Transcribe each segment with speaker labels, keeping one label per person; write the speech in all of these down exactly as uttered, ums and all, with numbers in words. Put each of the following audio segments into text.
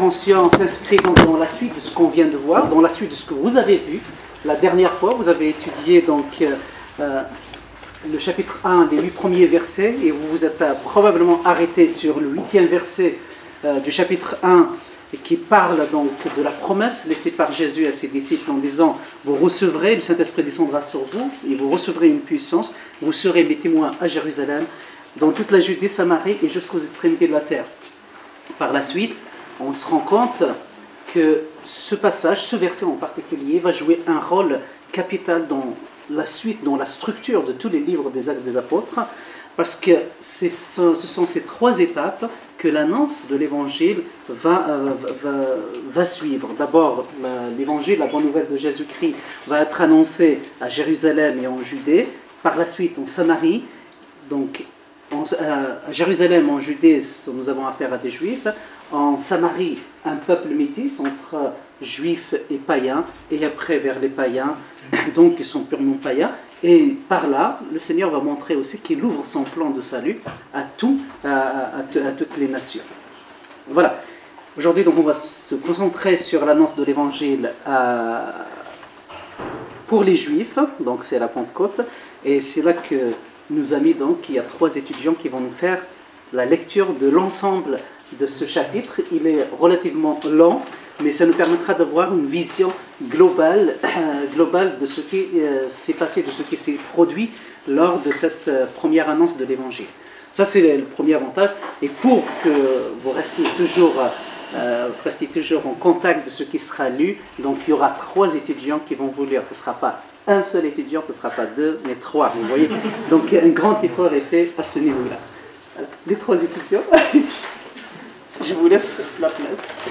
Speaker 1: intervention s'inscrit donc dans la suite de ce qu'on vient de voir, dans la suite de ce que vous avez vu. La dernière fois, vous avez étudié donc euh, le chapitre un, les huit premiers versets, et vous vous êtes euh, probablement arrêté sur le huitième verset euh, du chapitre un, qui parle donc de la promesse laissée par Jésus à ses disciples en disant « Vous recevrez, le Saint-Esprit descendra sur vous, et vous recevrez une puissance, vous serez mes témoins à Jérusalem, dans toute la Judée, Samarie et jusqu'aux extrémités de la terre. » Par la suite, on se rend compte que ce passage, ce verset en particulier, va jouer un rôle capital dans la suite, dans la structure de tous les livres des Actes des Apôtres, parce que c'est, ce sont ces trois étapes que l'annonce de l'Évangile va, euh, va, va suivre. D'abord, l'Évangile, la bonne nouvelle de Jésus-Christ, va être annoncée à Jérusalem et en Judée, par la suite en Samarie, donc en, euh, à Jérusalem, en Judée, nous avons affaire à des Juifs, en Samarie, un peuple métis entre juifs et païens, et après vers les païens, donc qui sont purement païens. Et par là, le Seigneur va montrer aussi qu'il ouvre son plan de salut à, tout, à, à, à toutes les nations. Voilà. Aujourd'hui, donc, on va se concentrer sur l'annonce de l'Évangile à, pour les Juifs, donc c'est la Pentecôte, et c'est là que nous a mis, donc, il y a trois étudiants qui vont nous faire la lecture de l'ensemble de ce chapitre. Il est relativement long, mais ça nous permettra d'avoir une vision globale, euh, globale de ce qui euh, s'est passé, de ce qui s'est produit lors de cette euh, première annonce de l'Évangile. Ça, c'est le premier avantage. Et pour que vous restiez toujours, euh, restiez toujours en contact de ce qui sera lu, donc il y aura trois étudiants qui vont vous lire. Ce ne sera pas un seul étudiant, ce ne sera pas deux, mais trois. Vous voyez. Donc un grand effort est fait à ce niveau-là. Les trois étudiants, je vous laisse la place.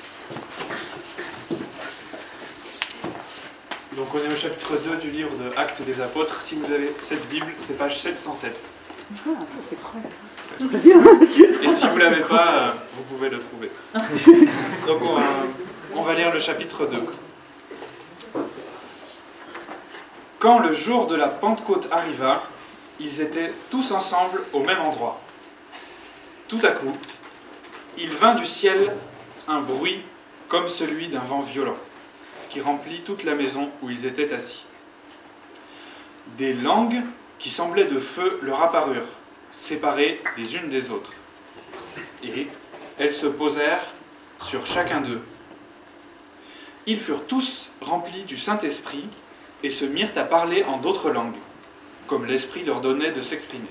Speaker 2: Donc on est au chapitre deux du livre de Actes des Apôtres. Si vous avez cette Bible, c'est page sept cent sept.
Speaker 1: Ah, ça c'est très, très bien.
Speaker 2: Et si vous ne l'avez pas, vous pouvez le trouver. Donc on va, on va lire le chapitre deux. Quand le jour de la Pentecôte arriva, ils étaient tous ensemble au même endroit. Tout à coup, il vint du ciel un bruit comme celui d'un vent violent, qui remplit toute la maison où ils étaient assis. Des langues qui semblaient de feu leur apparurent, séparées les unes des autres. Et elles se posèrent sur chacun d'eux. Ils furent tous remplis du Saint-Esprit et se mirent à parler en d'autres langues, comme l'Esprit leur donnait de s'exprimer.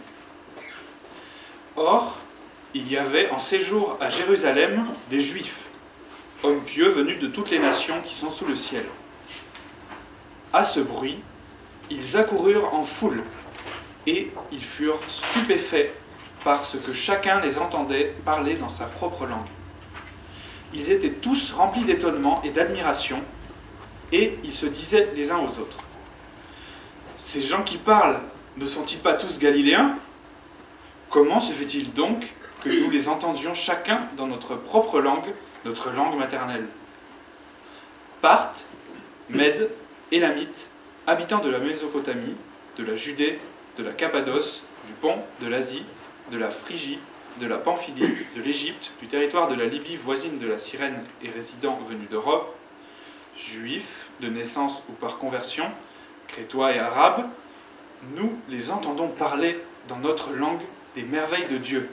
Speaker 2: Or, il y avait en séjour à Jérusalem des Juifs, hommes pieux venus de toutes les nations qui sont sous le ciel. À ce bruit, ils accoururent en foule, et ils furent stupéfaits par ce que chacun les entendait parler dans sa propre langue. Ils étaient tous remplis d'étonnement et d'admiration, et ils se disaient les uns aux autres : « Ces gens qui parlent, ne sont-ils pas tous galiléens ? Comment se fait-il donc que nous les entendions chacun dans notre propre langue, notre langue maternelle ? Parthes, Mèdes, Élamites, habitants de la Mésopotamie, de la Judée, de la Cappadoce, du Pont, de l'Asie, de la Phrygie, de la Pamphylie, de l'Égypte, du territoire de la Libye voisine de la Cyrène et résidents venus d'Europe, Juifs de naissance ou par conversion, Crétois et Arabes, nous les entendons parler dans notre langue des merveilles de Dieu.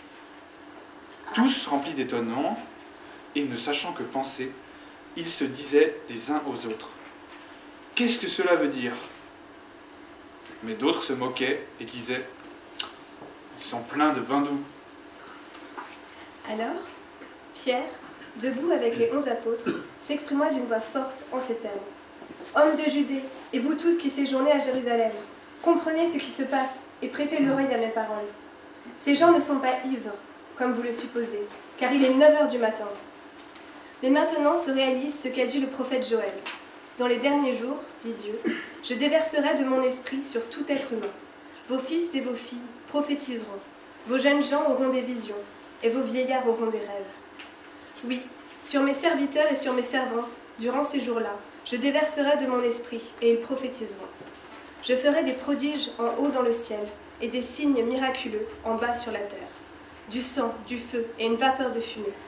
Speaker 2: Tous remplis d'étonnement, et ne sachant que penser, ils se disaient les uns aux autres : « Qu'est-ce que cela veut dire ?» Mais d'autres se moquaient et disaient : « Ils sont pleins de vin doux. »
Speaker 3: Alors, Pierre, debout avec les onze apôtres, s'exprima d'une voix forte en ces termes : « Hommes de Judée, et vous tous qui séjournez à Jérusalem, comprenez ce qui se passe et prêtez l'oreille à mes paroles. Ces gens ne sont pas ivres, comme vous le supposez, car il est neuf heures du matin. Mais maintenant se réalise ce qu'a dit le prophète Joël. Dans les derniers jours, dit Dieu, je déverserai de mon esprit sur tout être humain. Vos fils et vos filles prophétiseront, vos jeunes gens auront des visions, et vos vieillards auront des rêves. Oui, sur mes serviteurs et sur mes servantes, durant ces jours-là, je déverserai de mon esprit, et ils prophétiseront. Je ferai des prodiges en haut dans le ciel, et des signes miraculeux en bas sur la terre. Du sang, du feu et une vapeur de fumée.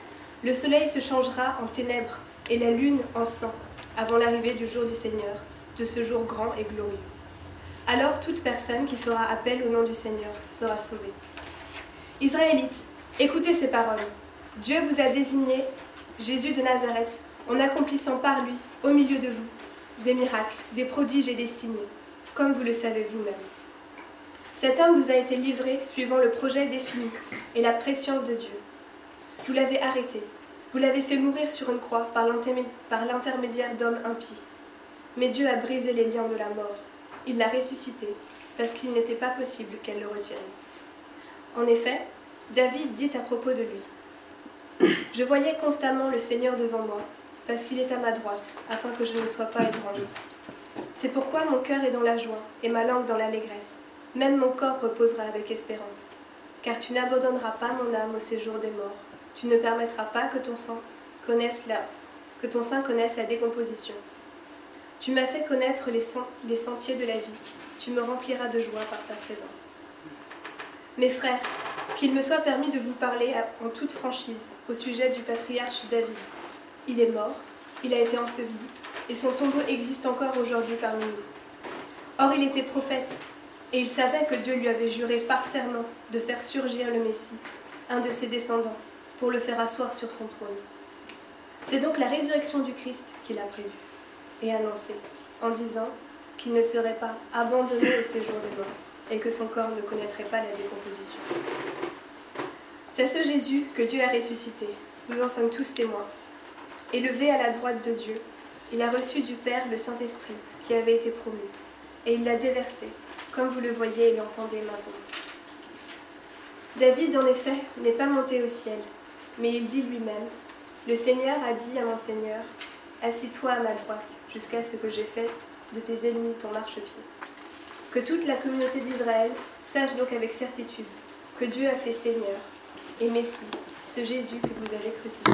Speaker 3: Le soleil se changera en ténèbres et la lune en sang avant l'arrivée du jour du Seigneur, de ce jour grand et glorieux. Alors toute personne qui fera appel au nom du Seigneur sera sauvée. Israélites, écoutez ces paroles. Dieu vous a désigné Jésus de Nazareth en accomplissant par lui, au milieu de vous, des miracles, des prodiges et des signes, comme vous le savez vous-même. Cet homme vous a été livré suivant le projet défini et la prescience de Dieu. Vous l'avez arrêté, vous l'avez fait mourir sur une croix par l'intermédiaire d'hommes impies. Mais Dieu a brisé les liens de la mort. Il l'a ressuscité, parce qu'il n'était pas possible qu'elle le retienne. En effet, David dit à propos de lui, « Je voyais constamment le Seigneur devant moi, parce qu'il est à ma droite, afin que je ne sois pas ébranlé. C'est pourquoi mon cœur est dans la joie, et ma langue dans l'allégresse. Même mon corps reposera avec espérance. Car tu n'abandonneras pas mon âme au séjour des morts. Tu ne permettras pas que ton sein connaisse la, que ton sein connaisse la décomposition. Tu m'as fait connaître les, sen- les sentiers de la vie. Tu me rempliras de joie par ta présence. Mes frères, qu'il me soit permis de vous parler en toute franchise au sujet du patriarche David. Il est mort, il a été enseveli, et son tombeau existe encore aujourd'hui parmi nous. Or il était prophète, et il savait que Dieu lui avait juré par serment de faire surgir le Messie, un de ses descendants, pour le faire asseoir sur son trône. C'est donc la résurrection du Christ qu'il a prévue et annoncée, en disant qu'il ne serait pas abandonné au séjour des morts et que son corps ne connaîtrait pas la décomposition. C'est ce Jésus que Dieu a ressuscité, nous en sommes tous témoins. Élevé à la droite de Dieu, il a reçu du Père le Saint-Esprit qui avait été promis, et il l'a déversé, comme vous le voyez et l'entendez maintenant. David, en effet, n'est pas monté au ciel, mais il dit lui-même, « Le Seigneur a dit à mon Seigneur, assis-toi à ma droite, jusqu'à ce que j'ai fait de tes ennemis ton marchepied. » Que toute la communauté d'Israël sache donc avec certitude que Dieu a fait Seigneur et Messie, ce Jésus que vous avez crucifié.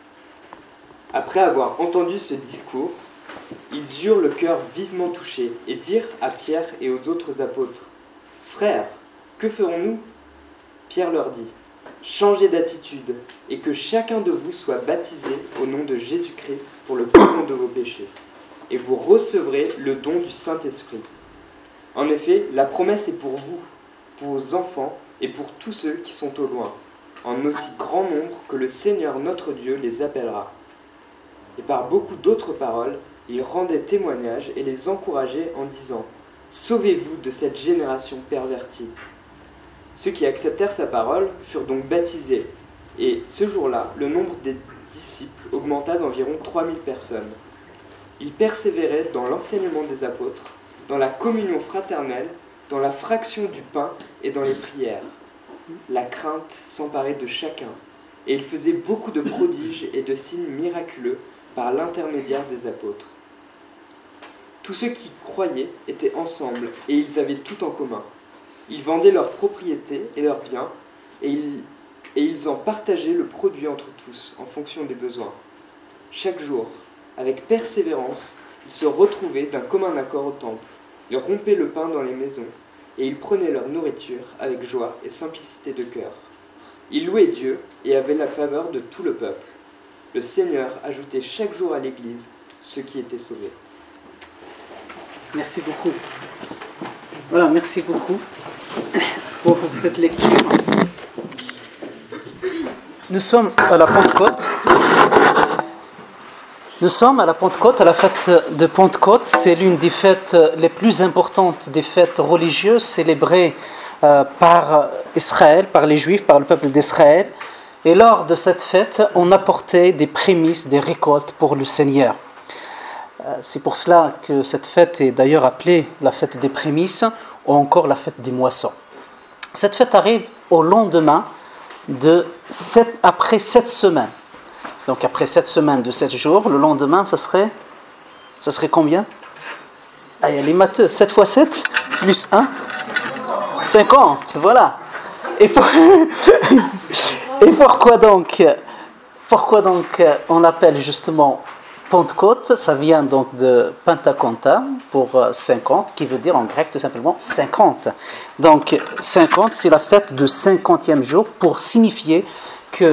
Speaker 4: Après avoir entendu ce discours, ils eurent le cœur vivement touché et dirent à Pierre et aux autres apôtres, « Frères, que ferons-nous » Pierre leur dit, « Changez d'attitude et que chacun de vous soit baptisé au nom de Jésus-Christ pour le pardon de vos péchés, et vous recevrez le don du Saint-Esprit. En effet, la promesse est pour vous, pour vos enfants et pour tous ceux qui sont au loin, en aussi grand nombre que le Seigneur notre Dieu les appellera. » Et par beaucoup d'autres paroles, il rendait témoignage et les encourageait en disant « Sauvez-vous de cette génération pervertie ». Ceux qui acceptèrent sa parole furent donc baptisés, et ce jour-là, le nombre des disciples augmenta d'environ trois mille personnes. Ils persévéraient dans l'enseignement des apôtres, dans la communion fraternelle, dans la fraction du pain et dans les prières. La crainte s'emparait de chacun, et ils faisaient beaucoup de prodiges et de signes miraculeux par l'intermédiaire des apôtres. Tous ceux qui croyaient étaient ensemble, et ils avaient tout en commun. Ils vendaient leurs propriétés et leurs biens, et ils, et ils en partageaient le produit entre tous, en fonction des besoins. Chaque jour, avec persévérance, ils se retrouvaient d'un commun accord au temple. Ils rompaient le pain dans les maisons, et ils prenaient leur nourriture avec joie et simplicité de cœur. Ils louaient Dieu et avaient la faveur de tout le peuple. Le Seigneur ajoutait chaque jour à l'Église ceux qui étaient sauvés.
Speaker 1: Merci beaucoup. Voilà, merci beaucoup pour cette lecture. Nous sommes à la Pentecôte. Nous sommes à la Pentecôte, à la fête de Pentecôte. C'est l'une des fêtes les plus importantes des fêtes religieuses célébrées euh, par Israël, par les Juifs, par le peuple d'Israël. Et lors de cette fête, on apportait des prémices, des récoltes pour le Seigneur. Euh, c'est pour cela que cette fête est d'ailleurs appelée la fête des prémices ou encore la fête des moissons. Cette fête arrive au lendemain de sept, après sept semaines. Donc après sept semaines de sept jours, le lendemain, ça serait, ça serait combien? Ah, il y a les matheux. sept fois sept plus un, cinquante, voilà. Et, pour... Et pourquoi donc, pourquoi donc on l'appelle justement Pentecôte? Ça vient donc de Pentakonta pour cinquante, qui veut dire en grec tout simplement cinquante. Donc cinquante, c'est la fête du cinquantième jour pour signifier que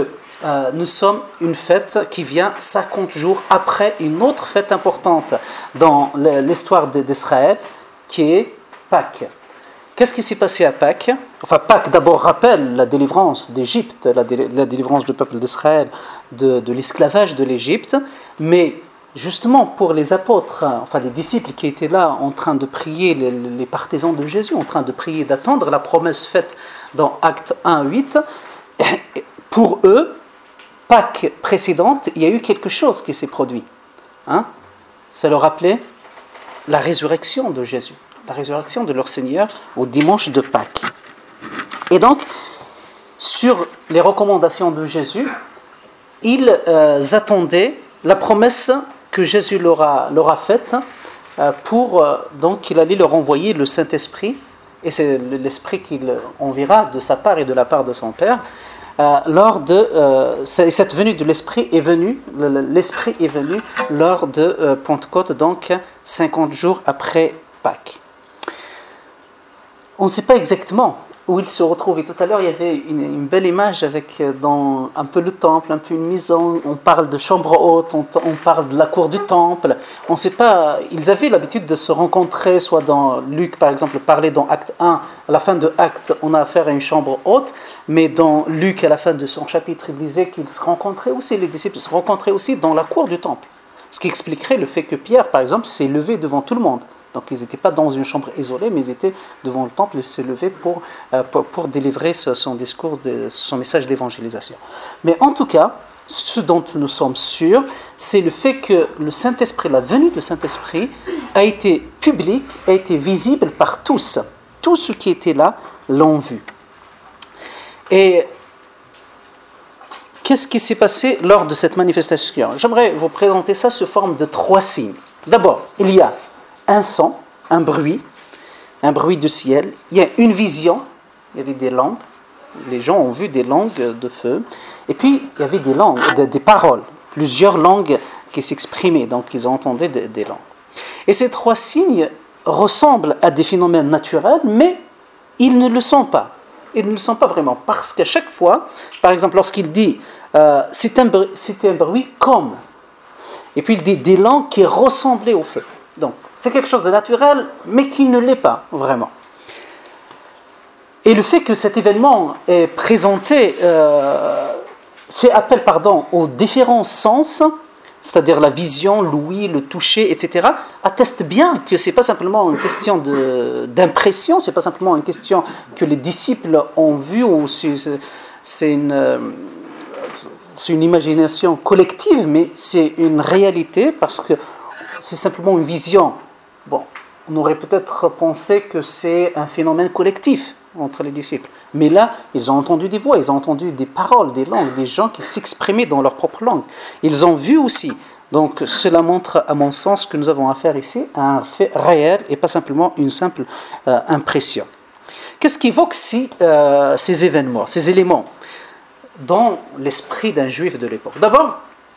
Speaker 1: euh, nous sommes une fête qui vient cinquante jours après une autre fête importante dans l'histoire d'Israël, qui est Pâques. Qu'est-ce qui s'est passé à Pâques? Enfin, Pâques d'abord rappelle la délivrance d'Égypte, la, dé, la délivrance du peuple d'Israël de, de l'esclavage de l'Égypte, mais justement pour les apôtres, enfin les disciples qui étaient là en train de prier, les, les partisans de Jésus, en train de prier, d'attendre la promesse faite dans Actes un, huit, pour eux, Pâques précédente, il y a eu quelque chose qui s'est produit. Hein? Ça leur rappelait la résurrection de Jésus, la résurrection de leur Seigneur au dimanche de Pâques. Et donc, sur les recommandations de Jésus, ils euh, attendaient la promesse que Jésus leur a, leur a faite euh, pour euh, donc qu'il allait leur envoyer le Saint-Esprit, et c'est l'Esprit qu'il enverra de sa part et de la part de son Père. Euh, lors de euh, cette venue de l'Esprit est venue, l'Esprit est venu lors de euh, Pentecôte, donc cinquante jours après Pâques. On ne sait pas exactement où il se retrouve. Et tout à l'heure, il y avait une, une belle image avec dans un peu le temple, un peu une maison. On parle de chambre haute, on, on parle de la cour du temple. On ne sait pas. Ils avaient l'habitude de se rencontrer, soit dans Luc, par exemple, parlait dans Acte un. À la fin de Acte, on a affaire à une chambre haute. Mais dans Luc, à la fin de son chapitre, il disait qu'ils se rencontraient aussi, les disciples se rencontraient aussi dans la cour du temple. Ce qui expliquerait le fait que Pierre, par exemple, s'est levé devant tout le monde. Donc ils n'étaient pas dans une chambre isolée, mais ils étaient devant le temple et se levaient pour, euh, pour, pour délivrer ce, son discours, de, son message d'évangélisation. Mais en tout cas, ce dont nous sommes sûrs, c'est le fait que le Saint-Esprit, la venue du Saint-Esprit, a été publique, a été visible par tous. Tous ceux qui étaient là l'ont vu. Et qu'est-ce qui s'est passé lors de cette manifestation? J'aimerais vous présenter ça sous forme de trois signes. D'abord, il y a un son, un bruit, un bruit du ciel. Il y a une vision, il y avait des langues. Les gens ont vu des langues de feu. Et puis, il y avait des langues, des paroles, plusieurs langues qui s'exprimaient. Donc, ils entendaient des, des langues. Et ces trois signes ressemblent à des phénomènes naturels, mais ils ne le sont pas. Ils ne le sont pas vraiment. Parce qu'à chaque fois, par exemple, lorsqu'il dit euh, c'est un, c'était un bruit comme, et puis il dit des langues qui ressemblaient au feu. Donc, c'est quelque chose de naturel, mais qui ne l'est pas vraiment. Et le fait que cet événement est présenté, euh, fait appel pardon, aux différents sens, c'est-à-dire la vision, l'ouïe, le toucher, et cetera, atteste bien que ce n'est pas simplement une question de, d'impression, ce n'est pas simplement une question que les disciples ont vu, ou c'est, c'est une... c'est une imagination collective, mais c'est une réalité parce que c'est simplement une vision. Bon, on aurait peut-être pensé que c'est un phénomène collectif entre les disciples. Mais là, ils ont entendu des voix, ils ont entendu des paroles, des langues, des gens qui s'exprimaient dans leur propre langue. Ils ont vu aussi. Donc cela montre, à mon sens, que nous avons affaire ici à un fait réel et pas simplement une simple euh, impression. Qu'est-ce qui évoque si, euh, ces événements, ces éléments dans l'esprit d'un juif de l'époque? D'abord,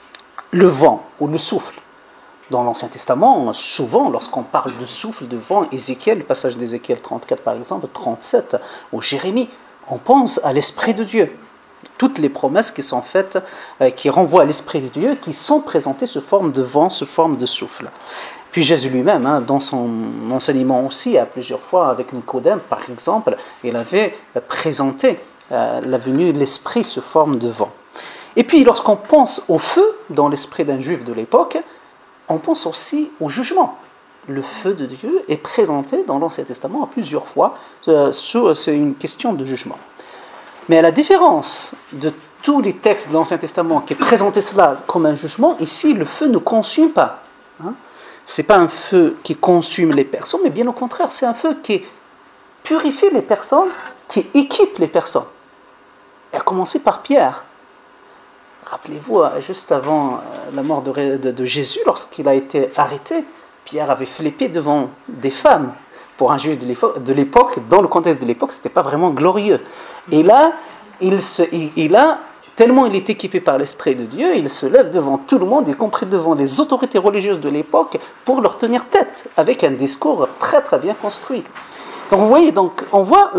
Speaker 1: le vent ou le souffle. Dans l'Ancien Testament, souvent, lorsqu'on parle de souffle, de vent, Ézéchiel, le passage d'Ézéchiel trente-quatre par exemple, trente-sept, ou Jérémie, on pense à l'Esprit de Dieu. Toutes les promesses qui sont faites, euh, qui renvoient à l'Esprit de Dieu, qui sont présentées sous forme de vent, sous forme de souffle. Puis Jésus lui-même, hein, dans son enseignement aussi, à plusieurs fois, avec Nicodème par exemple, il avait présenté euh, la venue de l'Esprit sous forme de vent. Et puis lorsqu'on pense au feu dans l'esprit d'un juif de l'époque, on pense aussi au jugement. Le feu de Dieu est présenté dans l'Ancien Testament à plusieurs fois. Euh, c'est une question de jugement. Mais à la différence de tous les textes de l'Ancien Testament qui présentaient cela comme un jugement, ici, le feu ne consume pas. Hein? Ce n'est pas un feu qui consume les personnes, mais bien au contraire, c'est un feu qui purifie les personnes, qui équipe les personnes. Et à commencer par Pierre. Rappelez-vous, juste avant la mort de, de, de Jésus, lorsqu'il a été arrêté, Pierre avait flippé devant des femmes. Pour un juif de l'époque, dans le contexte de l'époque, ce n'était pas vraiment glorieux. Et là, il, se, il, il a, tellement il est équipé par l'Esprit de Dieu, il se lève devant tout le monde, y compris devant les autorités religieuses de l'époque, pour leur tenir tête, avec un discours très très bien construit. Donc vous voyez, donc, on voit là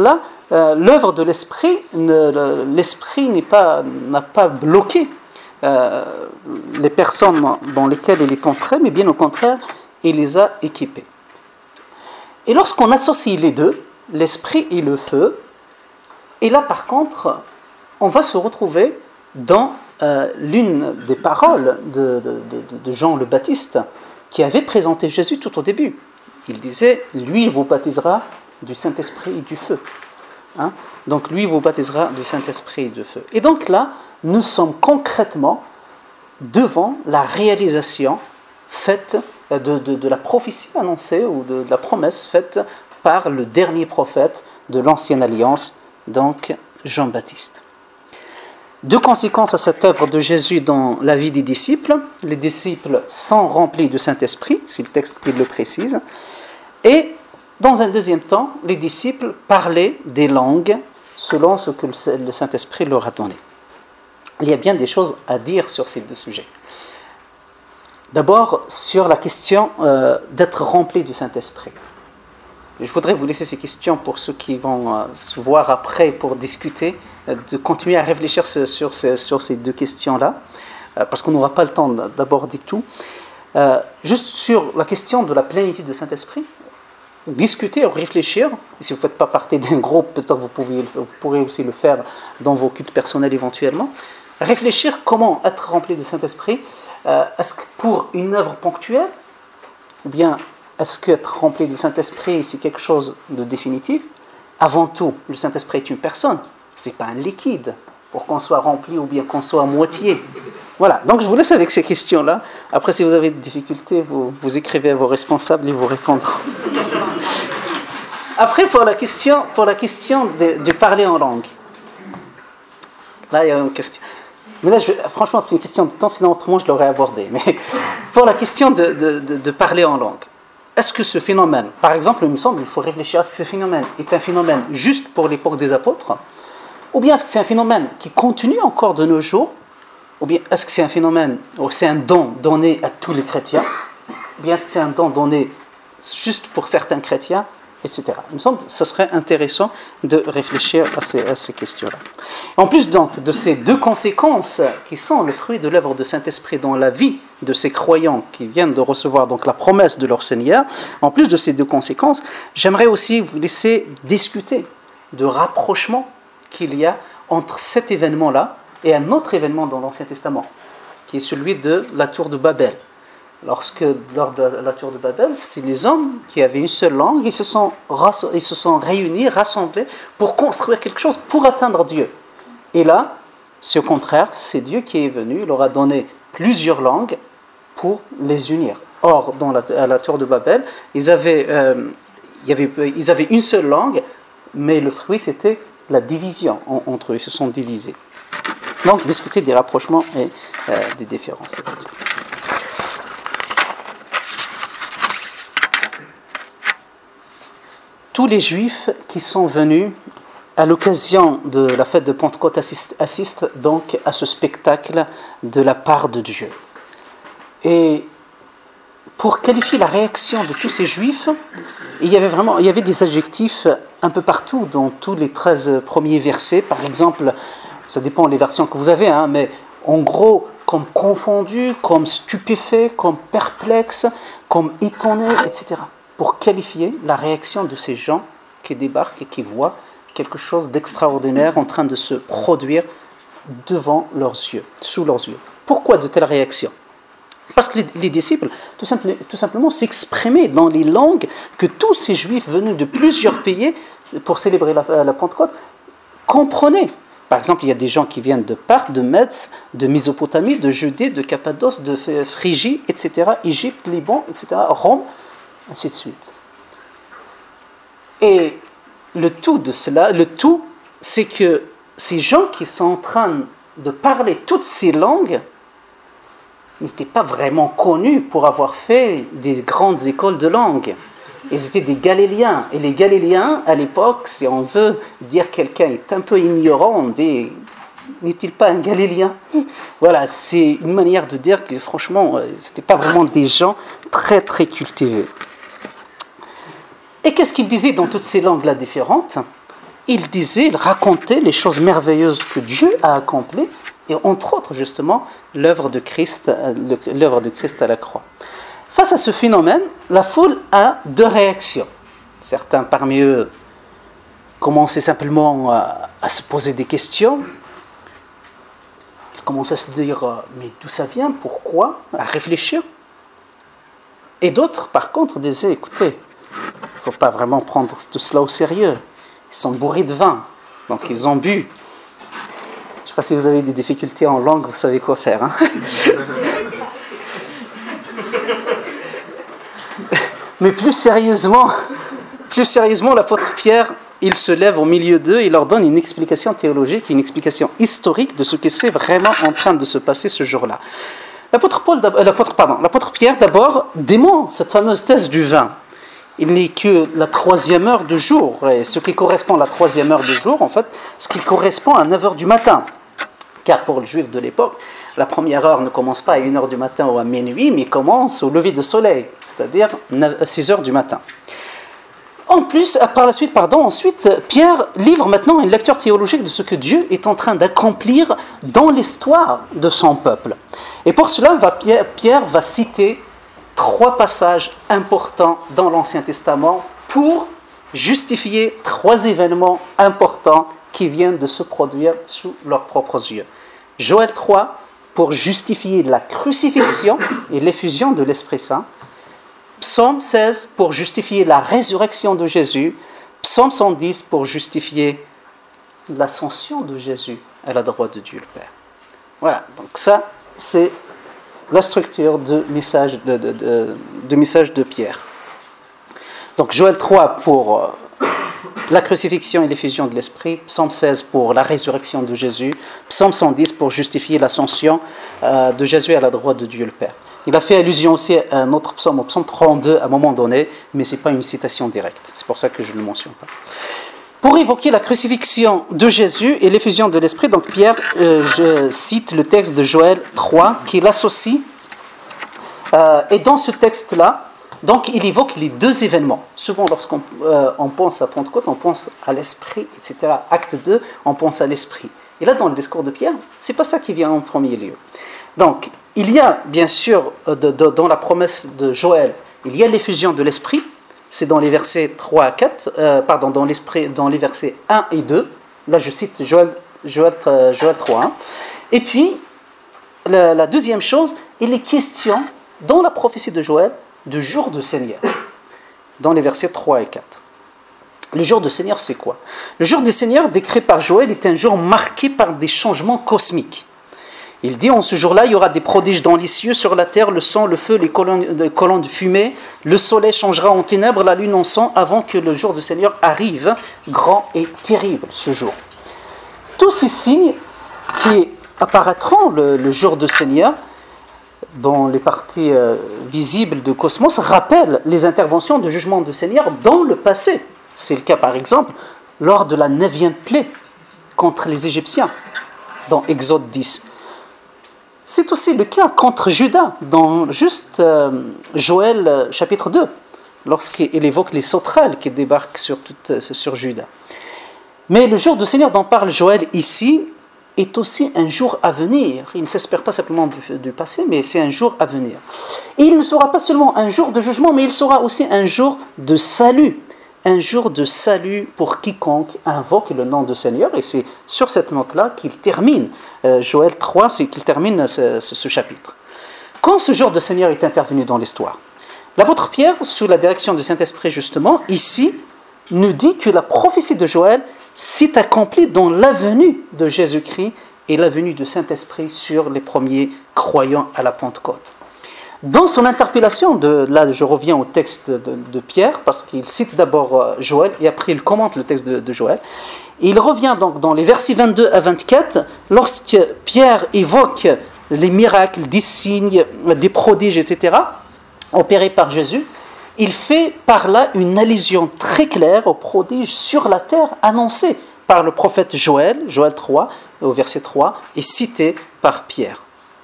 Speaker 1: euh, l'œuvre de l'esprit, ne, l'esprit n'est pas, n'a pas bloqué euh, les personnes dans lesquelles il est entré, mais bien au contraire, il les a équipées. Et lorsqu'on associe les deux, l'esprit et le feu, et là par contre, on va se retrouver dans euh, l'une des paroles de, de, de, de Jean le Baptiste, qui avait présenté Jésus tout au début. Il disait, lui il vous baptisera du Saint-Esprit et du feu. Hein? Donc lui vous baptisera du Saint-Esprit et du feu. Et donc là, nous sommes concrètement devant la réalisation faite de, de, de la prophétie annoncée ou de, de la promesse faite par le dernier prophète de l'Ancienne Alliance, donc Jean-Baptiste. Deux conséquences à cette œuvre de Jésus dans la vie des disciples. Les disciples sont remplis du Saint-Esprit, c'est le texte qui le précise. Et dans un deuxième temps, les disciples parlaient des langues selon ce que le Saint-Esprit leur a donné. Il y a bien des choses à dire sur ces deux sujets. D'abord, sur la question euh, d'être rempli du Saint-Esprit. Je voudrais vous laisser ces questions pour ceux qui vont euh, se voir après pour discuter, euh, de continuer à réfléchir sur, sur, ces, sur ces deux questions-là, euh, parce qu'on n'aura pas le temps d'aborder tout. Euh, juste sur la question de la plénitude du Saint-Esprit, discuter, réfléchir. Et si vous ne faites pas partie d'un groupe, peut-être vous, pouvez, vous pourrez aussi le faire dans vos cultes personnels éventuellement. Réfléchir comment être rempli du Saint-Esprit. Euh, est-ce que pour une œuvre ponctuelle, ou bien est-ce qu'être rempli du Saint-Esprit, c'est quelque chose de définitif? Avant tout, le Saint-Esprit est une personne, ce n'est pas un liquide pour qu'on soit rempli ou bien qu'on soit à moitié. Voilà, donc je vous laisse avec ces questions-là. Après, si vous avez des difficultés, vous, vous écrivez à vos responsables, ils vous répondront. Après, pour la question, pour la question de, de parler en langue. Là, il y a une question. Mais là, je, franchement, c'est une question de temps, sinon autrement, je l'aurais abordé. Mais pour la question de, de, de, de parler en langue, est-ce que ce phénomène, par exemple, il me semble, il faut réfléchir à ce phénomène, est un phénomène juste pour l'époque des apôtres, ou bien est-ce que c'est un phénomène qui continue encore de nos jours, ou bien est-ce que c'est un phénomène, ou c'est un don donné à tous les chrétiens, ou bien est-ce que c'est un don donné juste pour certains chrétiens, et cetera. Il me semble que ce serait intéressant de réfléchir à ces, à ces questions-là. En plus donc de ces deux conséquences qui sont le fruit de l'œuvre de Saint-Esprit dans la vie de ces croyants qui viennent de recevoir donc la promesse de leur Seigneur, en plus de ces deux conséquences, j'aimerais aussi vous laisser discuter de rapprochement qu'il y a entre cet événement-là et un autre événement dans l'Ancien Testament, qui est celui de la tour de Babel. Lorsque, lors de la tour de Babel, c'est les hommes qui avaient une seule langue, ils se sont, ils se sont réunis, rassemblés pour construire quelque chose, pour atteindre Dieu. Et là, c'est au contraire, c'est Dieu qui est venu, il leur a donné plusieurs langues pour les unir. Or, dans la, à la tour de Babel, ils avaient, euh, il y avait, ils avaient une seule langue, mais le fruit, c'était la division en, entre eux, ils se sont divisés. Donc, discuter des rapprochements et euh, des différences. Tous les Juifs qui sont venus à l'occasion de la fête de Pentecôte assistent, assistent donc à ce spectacle de la part de Dieu. Et pour qualifier la réaction de tous ces Juifs, il y avait vraiment, il y avait des adjectifs un peu partout dans tous les treize premiers versets. Par exemple, ça dépend des versions que vous avez, hein, mais en gros, comme confondu, comme stupéfait, comme perplexe, comme étonné, et cetera. Pour qualifier la réaction de ces gens qui débarquent et qui voient quelque chose d'extraordinaire en train de se produire devant leurs yeux, sous leurs yeux. Pourquoi de telles réactions? Parce que les, les disciples, tout simplement, tout simplement, s'exprimaient dans les langues que tous ces Juifs venus de plusieurs pays pour célébrer la, la Pentecôte comprenaient. Par exemple, il y a des gens qui viennent de Parthe, de Metz, de Mésopotamie, de Judée, de Cappadoce, de Phrygie, et cetera, Égypte, Liban, et cetera, Rome, ainsi de suite. Et le tout de cela, le tout, c'est que ces gens qui sont en train de parler toutes ces langues n'étaient pas vraiment connus pour avoir fait des grandes écoles de langue. Ils étaient des Galiléens. Et les Galiléens, à l'époque, si on veut dire quelqu'un est un peu ignorant, on dit, n'est-il pas un Galiléen? Voilà, c'est une manière de dire que franchement, ce n'étaient pas vraiment des gens très très cultivés. Et qu'est-ce qu'ils disaient dans toutes ces langues-là différentes? il disait, il racontait les choses merveilleuses que Dieu a accomplies, et entre autres, justement, l'œuvre de Christ, l'œuvre de Christ à la croix. Face à ce phénomène, la foule a deux réactions. Certains parmi eux commençaient simplement à, à se poser des questions. Ils commençaient à se dire, mais d'où ça vient, pourquoi, à réfléchir. Et d'autres, par contre, disaient, écoutez, il ne faut pas vraiment prendre tout cela au sérieux. Ils sont bourrés de vin, donc ils ont bu. Je ne sais pas si vous avez des difficultés en langue, vous savez quoi faire. Hein. Mais plus sérieusement, plus sérieusement, l'apôtre Pierre, il se lève au milieu d'eux et leur donne une explication théologique, une explication historique de ce qui s'est vraiment en train de se passer ce jour-là. L'apôtre, Paul, euh, l'apôtre, pardon, l'apôtre Pierre, d'abord, dément cette fameuse thèse du vin. Il n'est que la troisième heure du jour. Et ce qui correspond à la troisième heure du jour, en fait, ce qui correspond à neuf heures du matin. Car pour les Juifs de l'époque, la première heure ne commence pas à une heure du matin ou à minuit, mais commence au lever du soleil, c'est-à-dire six heures du matin. En plus, par la suite, pardon, ensuite, Pierre livre maintenant une lecture théologique de ce que Dieu est en train d'accomplir dans l'histoire de son peuple. Et pour cela, va, Pierre, Pierre va citer trois passages importants dans l'Ancien Testament pour justifier trois événements importants qui viennent de se produire sous leurs propres yeux. Joël trois, pour justifier la crucifixion et l'effusion de l'Esprit Saint. Psaume seize, pour justifier la résurrection de Jésus. Psaume cent dix, pour justifier l'ascension de Jésus à la droite de Dieu le Père. Voilà, donc ça, c'est la structure de message de, de, de, de, message de Pierre. Donc Joël trois pour euh, la crucifixion et l'effusion de l'Esprit, Psaume seize pour la résurrection de Jésus, Psaume cent dix pour justifier l'ascension euh, de Jésus à la droite de Dieu le Père. Il a fait allusion aussi à un autre psaume, au psaume trente-deux à un moment donné, mais ce n'est pas une citation directe, c'est pour ça que je ne le mentionne pas. Pour évoquer la crucifixion de Jésus et l'effusion de l'Esprit, donc Pierre euh, je cite le texte de Joël trois qui l'associe. Euh, et dans ce texte-là, donc il évoque les deux événements. Souvent, lorsqu'on euh, on pense à Pentecôte, on pense à l'Esprit, et cetera. Acte deux, on pense à l'Esprit. Et là, dans le discours de Pierre, c'est pas ça qui vient en premier lieu. Donc, il y a bien sûr de, de, dans la promesse de Joël, il y a l'effusion de l'Esprit. C'est dans les versets trois à quatre, euh, pardon, dans, l'esprit, dans les versets un et deux. Là, je cite Joël, Joël, Joël trois. Hein. Et puis, la, la deuxième chose, il est question, dans la prophétie de Joël, du jour du Seigneur, dans les versets trois et quatre. Le jour du Seigneur, c'est quoi ? Le jour du Seigneur, décrit par Joël, est un jour marqué par des changements cosmiques. Il dit, en ce jour-là, il y aura des prodiges dans les cieux, sur la terre, le sang, le feu, les colonnes de, colonnes de fumée, le soleil changera en ténèbres, la lune en sang, avant que le jour du Seigneur arrive, grand et terrible ce jour. Tous ces signes qui apparaîtront le, le jour du Seigneur, dans les parties euh, visibles de Cosmos, rappellent les interventions de jugement du Seigneur dans le passé. C'est le cas, par exemple, lors de la neuvième plaie contre les Égyptiens, dans Exode dix. C'est aussi le cas contre Juda, dans juste euh, Joël euh, chapitre deux, lorsqu'il évoque les sauterelles qui débarquent sur, toute, sur Juda. Mais le jour du Seigneur dont parle Joël ici est aussi un jour à venir. Il ne s'espère pas simplement du, du passé, mais c'est un jour à venir. Et il ne sera pas seulement un jour de jugement, mais il sera aussi un jour de salut. Un jour de salut pour quiconque invoque le nom du Seigneur. Et c'est sur cette note-là qu'il termine, euh, Joël trois, c'est qu'il termine ce, ce, ce chapitre. Quand ce jour de Seigneur est intervenu dans l'histoire, l'apôtre Pierre, sous la direction du Saint-Esprit justement, ici, nous dit que la prophétie de Joël s'est accomplie dans la venue de Jésus-Christ et la venue du Saint-Esprit sur les premiers croyants à la Pentecôte. Dans son interpellation, de, là je reviens au texte de, de Pierre, parce qu'il cite d'abord Joël, et après il commente le texte de, de Joël. Et il revient donc dans les versets vingt-deux à vingt-quatre, lorsque Pierre évoque les miracles, des signes, des prodiges, et cetera, opérés par Jésus, il fait par là une allusion très claire aux prodiges sur la terre annoncés par le prophète Joël, Joël trois, au verset trois, et cité par Pierre.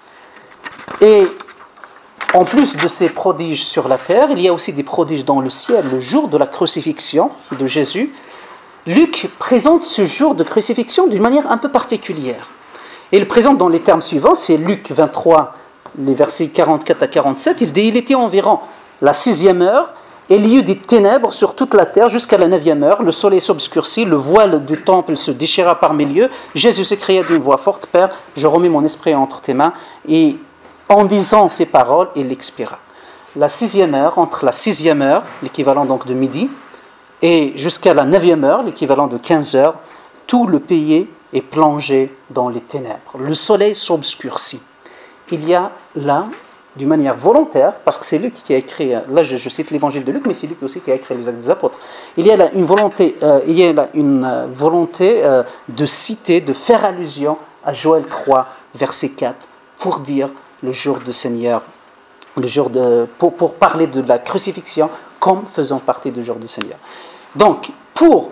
Speaker 1: Et en plus de ces prodiges sur la terre, il y a aussi des prodiges dans le ciel, le jour de la crucifixion de Jésus. Luc présente ce jour de crucifixion d'une manière un peu particulière. Et il le présente dans les termes suivants, c'est Luc vingt-trois, les versets quarante-quatre à quarante-sept. Il dit « Il était environ la sixième heure, et il y eut des ténèbres sur toute la terre jusqu'à la neuvième heure. Le soleil s'obscurcit, le voile du temple se déchira par milieu. Jésus s'écria d'une voix forte, « Père, je remets mon esprit entre tes mains. » Et en disant ces paroles, il expira. La sixième heure, entre la sixième heure, l'équivalent donc de midi, et jusqu'à la neuvième heure, l'équivalent de quinze heures, tout le pays est plongé dans les ténèbres. Le soleil s'obscurcit. Il y a là, d'une manière volontaire, parce que c'est Luc qui a écrit, là je, je cite l'évangile de Luc, mais c'est Luc aussi qui a écrit les Actes des Apôtres. Il y a là une volonté, euh, il y a là une euh, volonté euh, de citer, de faire allusion à Joël trois, verset quatre, pour dire le jour du Seigneur, le jour de, pour, pour parler de la crucifixion comme faisant partie du jour du Seigneur. Donc, pour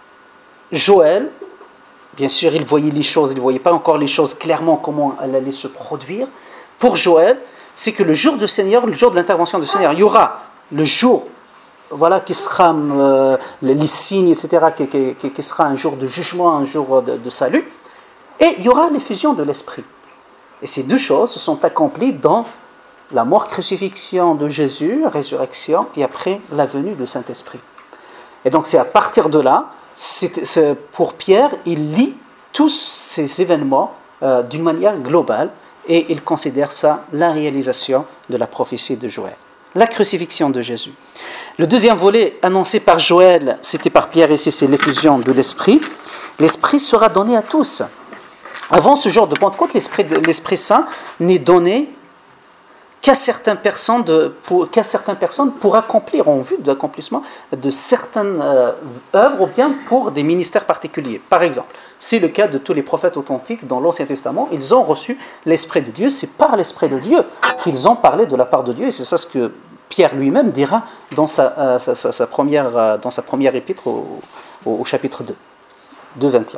Speaker 1: Joël, bien sûr, il voyait les choses, il ne voyait pas encore les choses clairement, comment elles allaient se produire. Pour Joël, c'est que le jour du Seigneur, le jour de l'intervention du Seigneur, il y aura le jour, voilà, qui sera euh, les signes, et cetera, qui, qui, qui sera un jour de jugement, un jour de, de salut, et il y aura l'effusion de l'Esprit. Et ces deux choses se sont accomplies dans la mort, crucifixion de Jésus, résurrection, et après la venue du Saint-Esprit. Et donc c'est à partir de là, c'est, c'est, pour Pierre, il lit tous ces événements euh, d'une manière globale, et il considère ça la réalisation de la prophétie de Joël. La crucifixion de Jésus. Le deuxième volet annoncé par Joël, c'était par Pierre ici, c'est l'effusion de l'Esprit. L'Esprit sera donné à tous. Avant ce jour de Pentecôte, l'Esprit, l'Esprit Saint n'est donné qu'à certaines personnes, de, pour, qu'à certaines personnes pour accomplir, en vue de l'accomplissement de certaines euh, œuvres, ou bien pour des ministères particuliers. Par exemple, c'est le cas de tous les prophètes authentiques dans l'Ancien Testament. Ils ont reçu l'Esprit de Dieu. C'est par l'Esprit de Dieu qu'ils ont parlé de la part de Dieu. Et c'est ça ce que Pierre lui-même dira dans sa, euh, sa, sa, sa, première, euh, dans sa première épître au, au, au chapitre deux, deux vingt et un.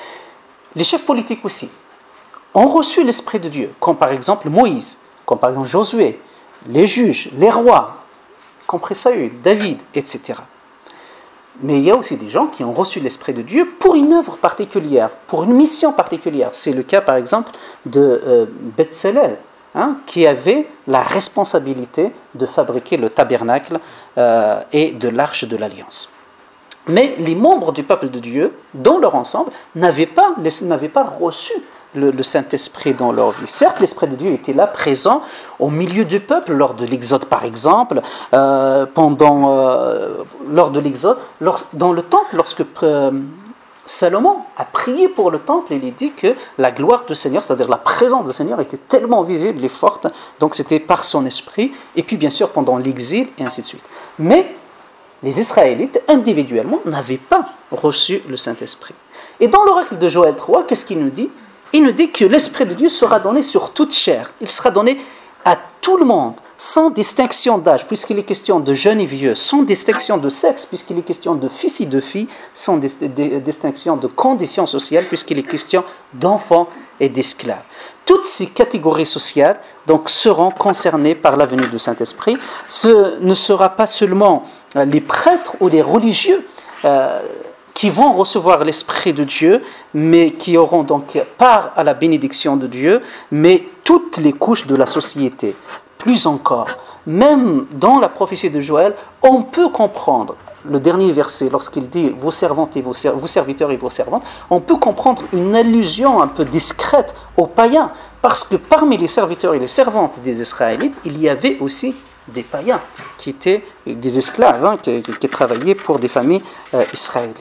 Speaker 1: Les chefs politiques aussi ont reçu l'Esprit de Dieu, comme par exemple Moïse, comme par exemple Josué, les juges, les rois, compris Saül, David, et cetera. Mais il y a aussi des gens qui ont reçu l'Esprit de Dieu pour une œuvre particulière, pour une mission particulière. C'est le cas par exemple de euh, Bezalel, hein, qui avait la responsabilité de fabriquer le tabernacle euh, et de l'arche de l'Alliance. Mais les membres du peuple de Dieu, dans leur ensemble, n'avaient pas, n'avaient pas reçu le, le Saint-Esprit dans leur vie. Certes, l'Esprit de Dieu était là, présent, au milieu du peuple, lors de l'Exode par exemple, euh, pendant, euh, lors de l'Exode, lors, dans le temple, lorsque euh, Salomon a prié pour le temple, il dit que la gloire du Seigneur, c'est-à-dire la présence du Seigneur, était tellement visible et forte, donc c'était par son Esprit, et puis bien sûr pendant l'exil, et ainsi de suite. Mais les Israélites, individuellement, n'avaient pas reçu le Saint-Esprit. Et dans l'oracle de Joël trois, qu'est-ce qu'il nous dit ? Il nous dit que l'Esprit de Dieu sera donné sur toute chair. Il sera donné à tout le monde, sans distinction d'âge, puisqu'il est question de jeunes et vieux, sans distinction de sexe, puisqu'il est question de fils et de filles, sans dis- de- distinction de conditions sociales, puisqu'il est question d'enfants et d'esclaves. Toutes ces catégories sociales donc, seront concernées par la venue du Saint-Esprit. Ce ne sera pas seulement les prêtres ou les religieux euh, qui vont recevoir l'Esprit de Dieu, mais qui auront donc part à la bénédiction de Dieu, mais toutes les couches de la société. Plus encore, même dans la prophétie de Joël, on peut comprendre, le dernier verset, lorsqu'il dit « vos servantes et vos, ser- vos serviteurs et vos servantes », on peut comprendre une allusion un peu discrète aux païens, parce que parmi les serviteurs et les servantes des Israélites, il y avait aussi des païens, qui étaient des esclaves, hein, qui, qui, qui travaillaient pour des familles euh, israélites.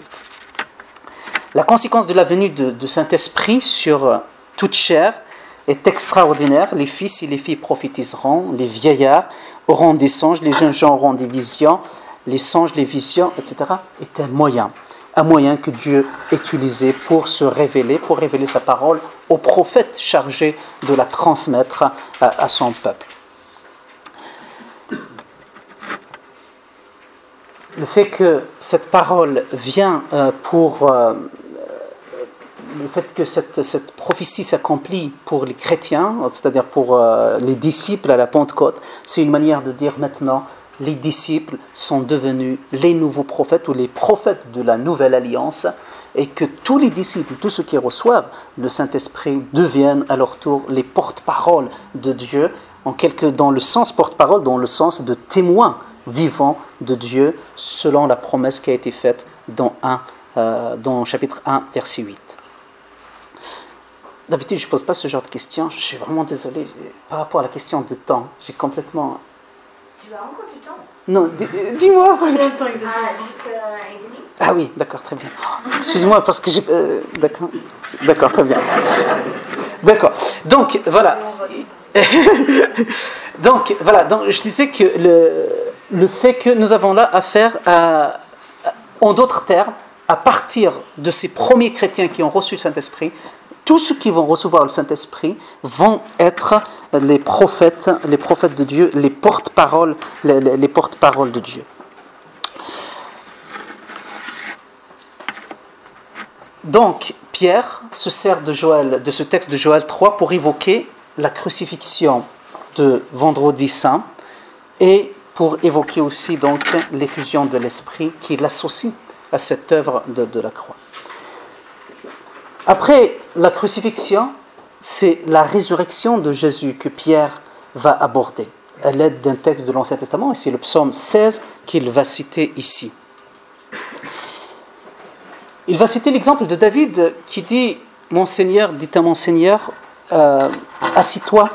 Speaker 1: La conséquence de la venue de, de Saint-Esprit sur euh, toute chair est extraordinaire. Les fils et les filles prophétiseront, les vieillards auront des songes, les jeunes gens auront des visions, les songes, les visions, et cetera est un moyen, un moyen que Dieu utilisait pour se révéler, pour révéler sa parole aux prophètes chargés de la transmettre à, à son peuple. Le fait que cette parole vient euh, pour... Euh, le fait que cette, cette prophétie s'accomplit pour les chrétiens, c'est-à-dire pour euh, les disciples à la Pentecôte, c'est une manière de dire maintenant, les disciples sont devenus les nouveaux prophètes ou les prophètes de la nouvelle alliance et que tous les disciples, tous ceux qui reçoivent le Saint-Esprit deviennent à leur tour les porte-paroles de Dieu, en quelque, dans le sens porte-parole, dans le sens de témoins vivants de Dieu, selon la promesse qui a été faite dans, un, euh, dans chapitre un, verset huit. D'habitude, je ne pose pas ce genre de questions. Je suis vraiment désolé. Par rapport à la question de temps, j'ai complètement...
Speaker 5: Tu as encore du temps?
Speaker 1: Non, d- dis-moi. Parce que...
Speaker 5: Ah, jusqu'à un et demi.
Speaker 1: Ah oui, d'accord, très bien. Excuse-moi, parce que j'ai... Euh, d'accord, d'accord, très bien. D'accord. Donc, voilà. Donc, voilà. Donc, je disais que le, le fait que nous avons là affaire à... En d'autres termes, à partir de ces premiers chrétiens qui ont reçu le Saint-Esprit, tous ceux qui vont recevoir le Saint-Esprit vont être les prophètes, les prophètes de Dieu, les porte-paroles, les, les, les porte-paroles de Dieu. Donc, Pierre se sert de, Joël, de ce texte de Joël trois pour évoquer la crucifixion de Vendredi Saint et pour évoquer aussi donc l'effusion de l'Esprit qui l'associe à cette œuvre de, de la croix. Après la crucifixion, c'est la résurrection de Jésus que Pierre va aborder à l'aide d'un texte de l'Ancien Testament, et c'est le psaume seize qu'il va citer ici. Il va citer l'exemple de David qui dit « Mon Seigneur, dit à mon Seigneur, euh, assis-toi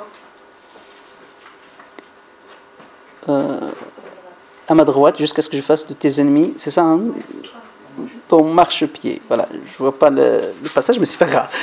Speaker 1: euh, à ma droite jusqu'à ce que je fasse de tes ennemis. » C'est ça, hein? Ton marchepied. Voilà, je ne vois pas le, le passage, mais c'est pas grave.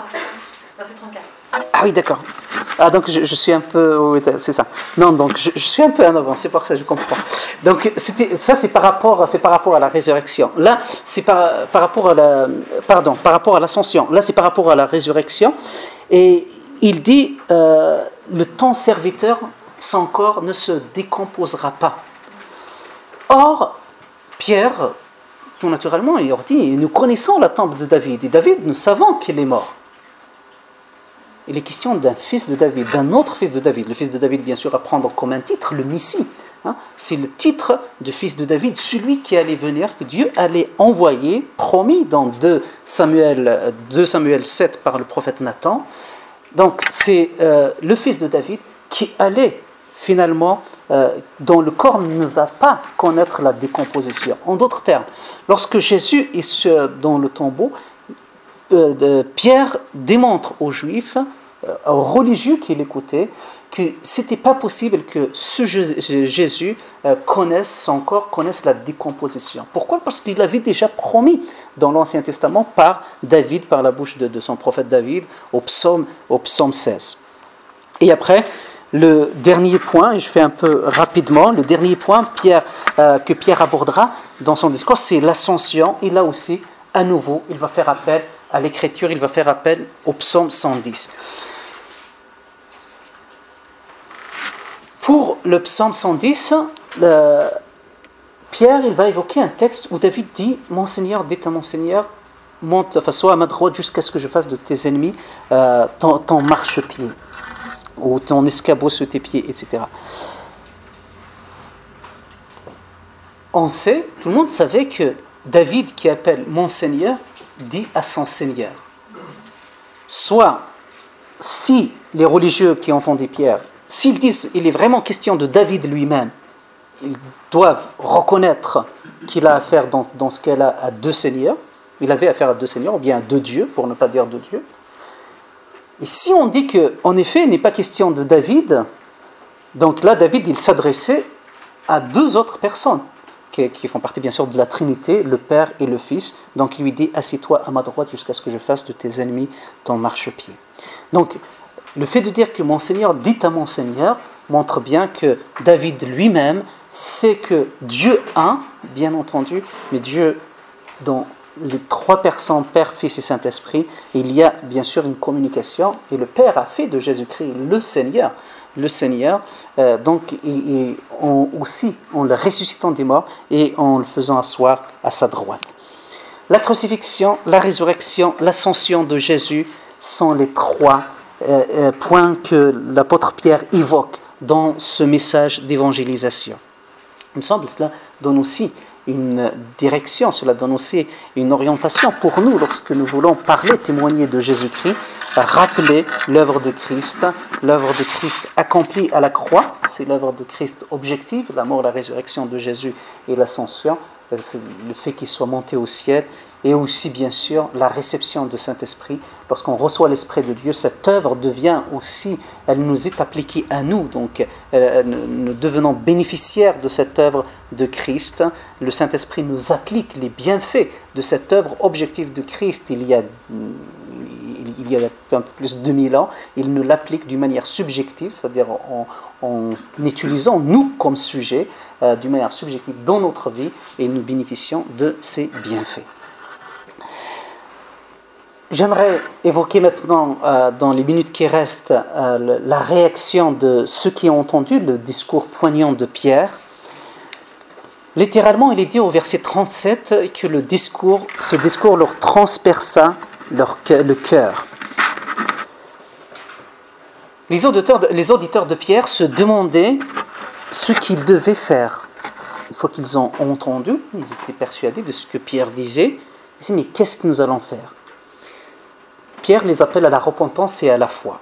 Speaker 1: Ah oui, d'accord. Ah, donc je, je suis un peu... Oui, c'est ça. Non, donc je, je suis un peu en avant, c'est pour ça que je comprends. Donc c'était, ça, c'est par, rapport, c'est par rapport à la résurrection. Là, c'est par, par rapport à la... Pardon, par rapport à l'ascension. Là, c'est par rapport à la résurrection. Et il dit, euh, le ton serviteur, son corps ne se décomposera pas. Or, Pierre, tout naturellement, il leur dit, nous connaissons la tombe de David. Et David, nous savons qu'il est mort. Il est question d'un fils de David, d'un autre fils de David. Le fils de David, bien sûr, à prendre comme un titre, le Messie. Hein, c'est le titre de fils de David, celui qui allait venir, que Dieu allait envoyer, promis dans deux Samuel, deux Samuel sept par le prophète Nathan. Donc, c'est euh, le fils de David qui allait finalement, euh, dont le corps ne va pas connaître la décomposition. En d'autres termes, lorsque Jésus est sur, dans le tombeau, euh, de, Pierre démontre aux Juifs, euh, aux religieux qui l'écoutaient, que ce n'était pas possible que ce Jésus euh, connaisse son corps, connaisse la décomposition. Pourquoi ? Parce qu'il avait déjà promis dans l'Ancien Testament par David, par la bouche de, de son prophète David, au psaume, au psaume seize. Et après, le dernier point, et je fais un peu rapidement, le dernier point Pierre, euh, que Pierre abordera dans son discours, c'est l'ascension. Et là aussi, à nouveau, il va faire appel à l'écriture, il va faire appel au psaume cent dix. Pour le psaume cent dix, euh, Pierre il va évoquer un texte où David dit « Mon Seigneur, dit à mon Seigneur, monte, enfin, sois à ma droite jusqu'à ce que je fasse de tes ennemis euh, ton, ton marchepied. » ou ton escabeau sous tes pieds, et cetera. On sait, tout le monde savait que David qui appelle « mon Seigneur » dit à son Seigneur. Soit, si les religieux qui ont entendu Pierre, s'ils disent qu'il est vraiment question de David lui-même, ils doivent reconnaître qu'il a affaire dans, dans ce cas-là à deux seigneurs, il avait affaire à deux seigneurs, ou bien à deux dieux, pour ne pas dire deux dieux. Et si on dit qu'en effet, il n'est pas question de David, donc là, David, il s'adressait à deux autres personnes, qui, qui font partie bien sûr de la Trinité, le Père et le Fils. Donc il lui dit, assieds-toi à ma droite jusqu'à ce que je fasse de tes ennemis ton marchepied. Donc, le fait de dire que mon Seigneur dit à mon Seigneur montre bien que David lui-même sait que Dieu un, bien entendu, mais Dieu dont les trois personnes, Père, Fils et Saint-Esprit, il y a bien sûr une communication, et le Père a fait de Jésus-Christ le Seigneur, le Seigneur, euh, donc et, et on, aussi en le ressuscitant des morts et en le faisant asseoir à sa droite. La crucifixion, la résurrection, l'ascension de Jésus sont les trois euh, euh, points que l'apôtre Pierre évoque dans ce message d'évangélisation. Il me semble cela donne aussi une direction, cela donne aussi une orientation pour nous lorsque nous voulons parler, témoigner de Jésus-Christ, rappeler l'œuvre de Christ, l'œuvre de Christ accomplie à la croix, c'est l'œuvre de Christ objective, la mort, la résurrection de Jésus et l'ascension, c'est le fait qu'il soit monté au ciel, et aussi bien sûr la réception du Saint-Esprit. Lorsqu'on reçoit l'Esprit de Dieu, cette œuvre devient aussi, elle nous est appliquée à nous, donc euh, nous devenons bénéficiaires de cette œuvre de Christ. Le Saint-Esprit nous applique les bienfaits de cette œuvre objective de Christ il y a, il y a un peu plus de deux mille ans. Il nous l'applique d'une manière subjective, c'est-à-dire en, en utilisant nous comme sujet, euh, d'une manière subjective dans notre vie, et nous bénéficions de ces bienfaits. J'aimerais évoquer maintenant, euh, dans les minutes qui restent, euh, le, la réaction de ceux qui ont entendu le discours poignant de Pierre. Littéralement, il est dit au verset trente-sept que le discours, ce discours leur transperça leur, le cœur. Les auditeurs, de, les auditeurs de Pierre se demandaient ce qu'ils devaient faire. Une fois qu'ils ont entendu, ils étaient persuadés de ce que Pierre disait. Ils disaient, mais qu'est-ce que nous allons faire ? Pierre les appelle à la repentance et à la foi.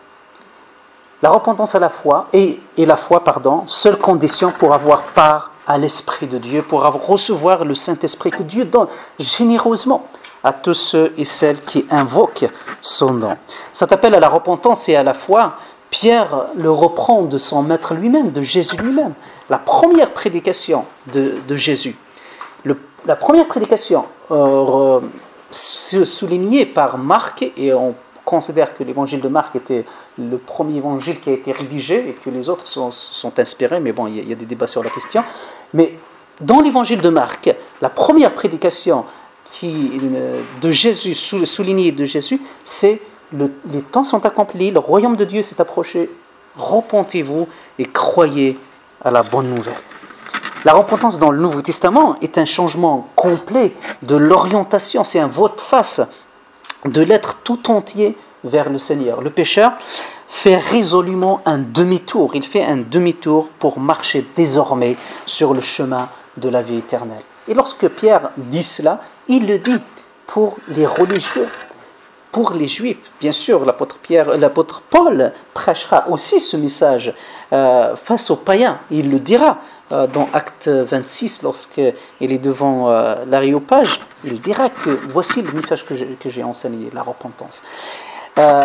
Speaker 1: La repentance à la foi et, et la foi, pardon, seule condition pour avoir part à l'Esprit de Dieu, pour avoir, recevoir le Saint-Esprit que Dieu donne généreusement à tous ceux et celles qui invoquent son nom. Cet appel à la repentance et à la foi, Pierre le reprend de son maître lui-même, de Jésus lui-même. La première prédication de, de Jésus, le, la première prédication euh, soulignée par Marc, et on considère que l'évangile de Marc était le premier évangile qui a été rédigé et que les autres sont, sont inspirés, mais bon, il y, a, il y a des débats sur la question. Mais dans l'évangile de Marc, la première prédication qui, de Jésus, soulignée de Jésus, c'est le, les temps sont accomplis, le royaume de Dieu s'est approché, repentez-vous et croyez à la bonne nouvelle. La repentance dans le Nouveau Testament est un changement complet de l'orientation, c'est un volte-face de l'être tout entier vers le Seigneur. Le pécheur fait résolument un demi-tour, il fait un demi-tour pour marcher désormais sur le chemin de la vie éternelle. Et lorsque Pierre dit cela, il le dit pour les religieux, pour les Juifs. Bien sûr, l'apôtre Pierre, l'apôtre Paul prêchera aussi ce message euh, face aux païens. Il le dira euh, dans Acte vingt-six, lorsqu'il est devant euh, l'aréopage. Il dira que voici le message que j'ai, que j'ai enseigné, la repentance. Euh,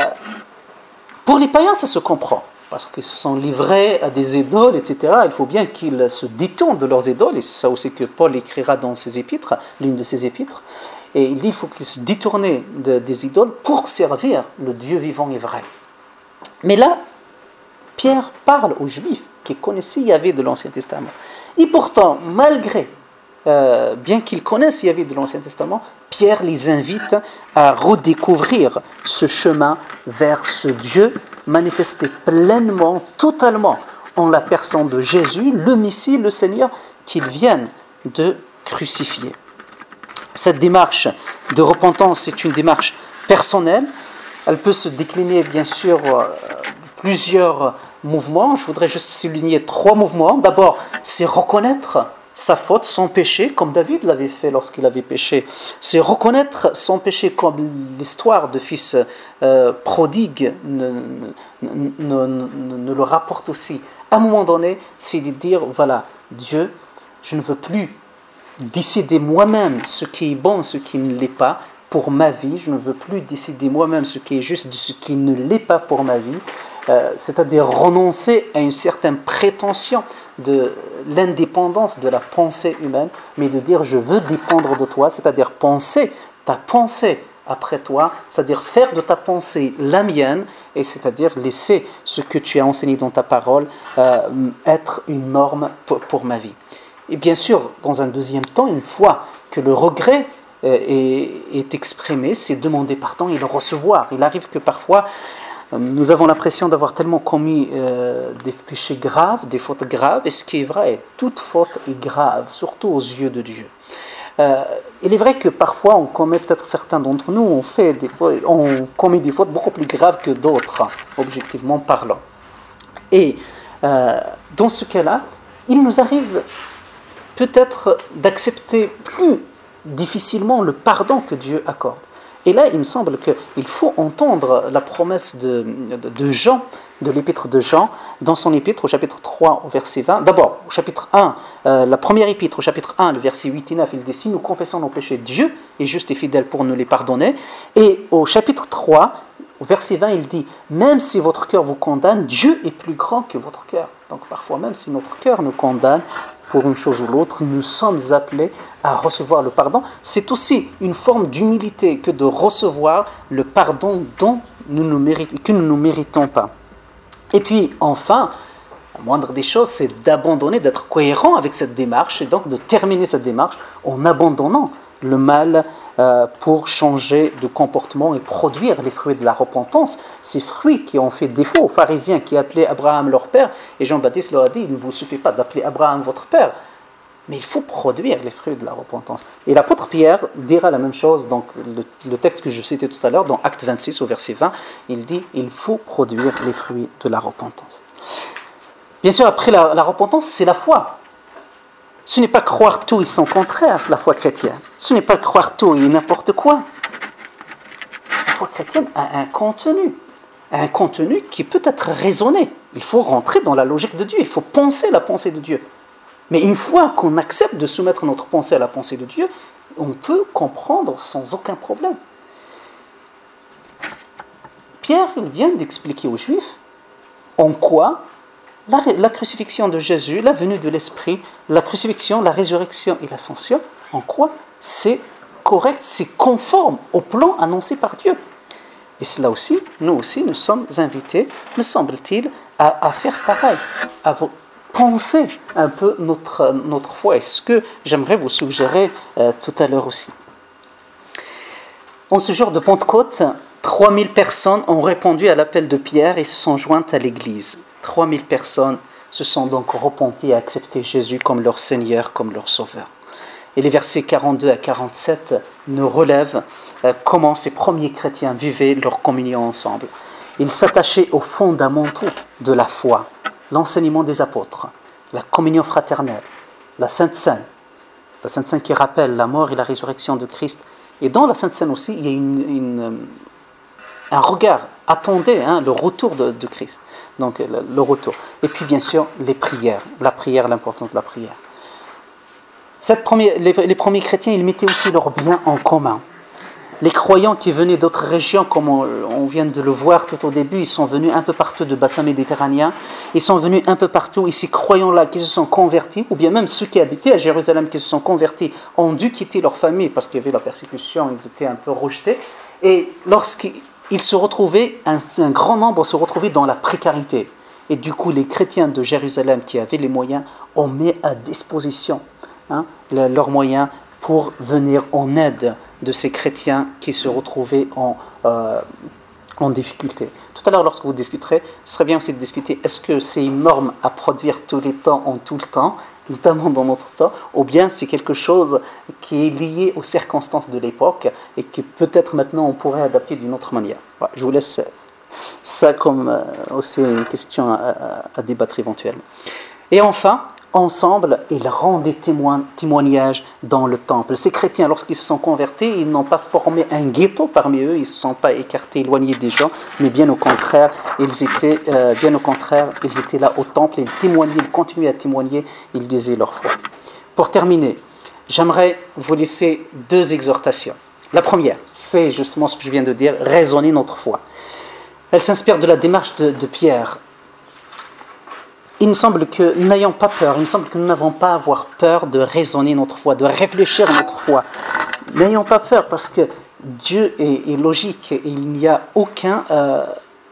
Speaker 1: pour les païens, ça se comprend, parce qu'ils se sont livrés à des idoles, et cetera. Il faut bien qu'ils se détournent de leurs idoles, et c'est ça aussi que Paul écrira dans ses épîtres, l'une de ses épîtres. Et il dit qu'il faut qu'ils se détournent de, des idoles pour servir le Dieu vivant et vrai. Mais là, Pierre parle aux Juifs qui connaissaient Yahvé de l'Ancien Testament. Et pourtant, malgré, euh, bien qu'ils connaissent Yahvé de l'Ancien Testament, Pierre les invite à redécouvrir ce chemin vers ce Dieu manifesté pleinement, totalement, en la personne de Jésus, le Messie, le Seigneur, qu'ils viennent de crucifier. Cette démarche de repentance est une démarche personnelle. Elle peut se décliner, bien sûr, euh, plusieurs mouvements. Je voudrais juste souligner trois mouvements. D'abord, c'est reconnaître sa faute, son péché, comme David l'avait fait lorsqu'il avait péché. C'est reconnaître son péché, comme l'histoire de fils euh, prodigue ne, ne, ne, ne, ne le rapporte aussi. À un moment donné, c'est de dire, voilà, Dieu, je ne veux plus décider moi-même ce qui est bon, ce qui ne l'est pas pour ma vie. Je ne veux plus décider moi-même ce qui est juste de ce qui ne l'est pas pour ma vie. Euh, c'est-à-dire renoncer à une certaine prétention de l'indépendance de la pensée humaine, mais de dire je veux dépendre de toi, c'est-à-dire penser ta pensée après toi, c'est-à-dire faire de ta pensée la mienne, et c'est-à-dire laisser ce que tu as enseigné dans ta parole euh, être une norme pour, pour ma vie. Et bien sûr, dans un deuxième temps, une fois que le regret euh, est, est exprimé, c'est demander pardon et le recevoir. Il arrive que parfois, euh, nous avons l'impression d'avoir tellement commis euh, des péchés graves, des fautes graves, et ce qui est vrai, toute faute est grave, surtout aux yeux de Dieu. Euh, il est vrai que parfois, on commet, peut-être certains d'entre nous, on, fait des fautes, on commet des fautes beaucoup plus graves que d'autres, objectivement parlant. Et euh, dans ce cas-là, il nous arrive peut-être d'accepter plus difficilement le pardon que Dieu accorde. Et là, il me semble qu'il faut entendre la promesse de, de, de Jean, de l'épître de Jean, dans son épître au chapitre trois, au verset vingt. D'abord, au chapitre un, euh, la première épître, au chapitre un, le verset huit et neuf, il dit « Si nous confessons nos péchés, Dieu est juste et fidèle pour nous les pardonner. » Et au chapitre trois, au verset vingt, il dit « Même si votre cœur vous condamne, Dieu est plus grand que votre cœur. » Donc parfois, même si notre cœur nous condamne, pour une chose ou l'autre, nous sommes appelés à recevoir le pardon. C'est aussi une forme d'humilité que de recevoir le pardon dont nous nous méritons, que nous ne méritons pas. Et puis, enfin, la moindre des choses, c'est d'abandonner, d'être cohérent avec cette démarche et donc de terminer cette démarche en abandonnant le mal euh, pour changer de comportement et produire les fruits de la repentance. Ces fruits qui ont fait défaut aux pharisiens qui appelaient Abraham leur père, et Jean-Baptiste leur a dit, il ne vous suffit pas d'appeler Abraham votre père, mais il faut produire les fruits de la repentance. Et l'apôtre Pierre dira la même chose, donc le, le texte que je citais tout à l'heure, dans Acte vingt-six au verset vingt, il dit, il faut produire les fruits de la repentance. Bien sûr, après la, la repentance, c'est la foi. Ce n'est pas croire tout et son contraire, la foi chrétienne. Ce n'est pas croire tout et n'importe quoi. La foi chrétienne a un contenu, un contenu qui peut être raisonné. Il faut rentrer dans la logique de Dieu, il faut penser la pensée de Dieu. Mais une fois qu'on accepte de soumettre notre pensée à la pensée de Dieu, on peut comprendre sans aucun problème. Pierre, il vient d'expliquer aux Juifs en quoi La, la crucifixion de Jésus, la venue de l'Esprit, la crucifixion, la résurrection et l'ascension, en quoi c'est correct, c'est conforme au plan annoncé par Dieu. Et cela aussi, nous aussi, nous sommes invités, me semble-t-il, à, à faire pareil, à penser un peu notre, notre foi. Et ce que j'aimerais vous suggérer euh, tout à l'heure aussi. En ce jour de Pentecôte, trois mille personnes ont répondu à l'appel de Pierre et se sont jointes à l'Église. trois mille personnes se sont donc repenties et accepté Jésus comme leur Seigneur, comme leur Sauveur. Et les versets quarante-deux à quarante-sept nous relèvent euh, comment ces premiers chrétiens vivaient leur communion ensemble. Ils s'attachaient aux fondamentaux de la foi, l'enseignement des apôtres, la communion fraternelle, la Sainte Seine, la Sainte Seine qui rappelle la mort et la résurrection de Christ. Et dans la Sainte Seine aussi, il y a une, une, un regard, attendez hein, le retour de, de Christ. Donc le, le retour. Et puis bien sûr, les prières, la prière, l'importance de la prière. Cette première, les, les premiers chrétiens, ils mettaient aussi leurs biens en commun. Les croyants qui venaient d'autres régions, comme on, on vient de le voir tout au début, ils sont venus un peu partout de bassin méditerranéen, ils sont venus un peu partout, et ces croyants-là qui se sont convertis, ou bien même ceux qui habitaient à Jérusalem qui se sont convertis, ont dû quitter leur famille parce qu'il y avait la persécution, ils étaient un peu rejetés, et lorsqu'ils se retrouvaient, un, un grand nombre se retrouvaient dans la précarité. Et du coup, les chrétiens de Jérusalem qui avaient les moyens ont mis à disposition hein, leurs moyens pour venir en aide de ces chrétiens qui se retrouvaient en, euh, en difficulté. Tout à l'heure, lorsque vous discuterez, ce serait bien aussi de discuter, est-ce que c'est une norme à produire tous les temps, en tout le temps, notamment dans notre temps, ou bien c'est quelque chose qui est lié aux circonstances de l'époque et que peut-être maintenant on pourrait adapter d'une autre manière. Voilà, je vous laisse ça comme euh, aussi une question à, à, à débattre éventuellement. Et enfin, ensemble, ils rendaient témoin, témoignage dans le temple. Ces chrétiens, lorsqu'ils se sont convertis, ils n'ont pas formé un ghetto parmi eux, ils ne se sont pas écartés, éloignés des gens, mais bien au contraire, ils étaient, euh, bien au contraire, ils étaient là au temple, ils témoignaient, ils continuaient à témoigner, ils disaient leur foi. Pour terminer, j'aimerais vous laisser deux exhortations. La première, c'est justement ce que je viens de dire, raisonner notre foi. Elle s'inspire de la démarche de, de Pierre. Il me semble que, n'ayons pas peur, il me semble que nous n'avons pas à avoir peur de raisonner notre foi, de réfléchir à notre foi. N'ayons pas peur parce que Dieu est, est logique et il n'y a aucun... Euh,